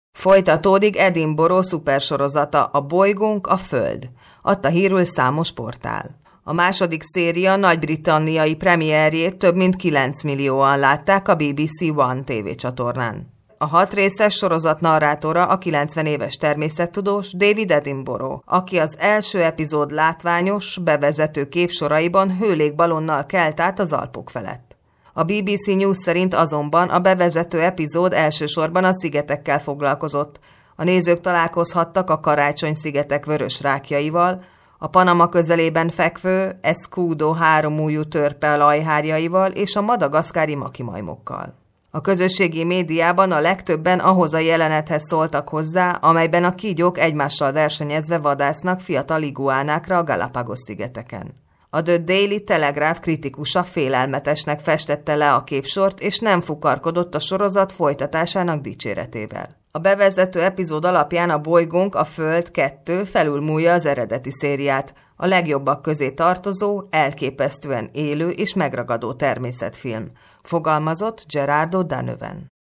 Folytatódik Edinburgh szupersorozata, a bolygónk a Föld, adta hírül számos portál. A második széria nagy-britanniai premierjét több mint 9 millióan látták a BBC One tévécsatornán. A 6 részes sorozat narrátora a 90 éves természettudós David Attenborough, aki az első epizód látványos, bevezető képsoraiban hőlékbalonnal kelt át az Alpok felett. A BBC News szerint azonban a bevezető epizód elsősorban a szigetekkel foglalkozott. A nézők találkozhattak a Karácsony-szigetek vörös rákjaival, a Panama közelében fekvő Escudo háromujjú törpe lajhárjaival és a madagaszkári makimajmokkal. A közösségi médiában a legtöbben ahhoz a jelenethez szóltak hozzá, amelyben a kígyók egymással versenyezve vadásznak fiatal iguánákra a Galapagos-szigeteken. A The Daily Telegraph kritikusa félelmetesnek festette le a képsort, és nem fukarkodott a sorozat folytatásának dicséretével. A bevezető epizód alapján a bolygónk a Föld 2 felülmúlja az eredeti szériát, a legjobbak közé tartozó, elképesztően élő és megragadó természetfilm, fogalmazott Gerardo Donovan.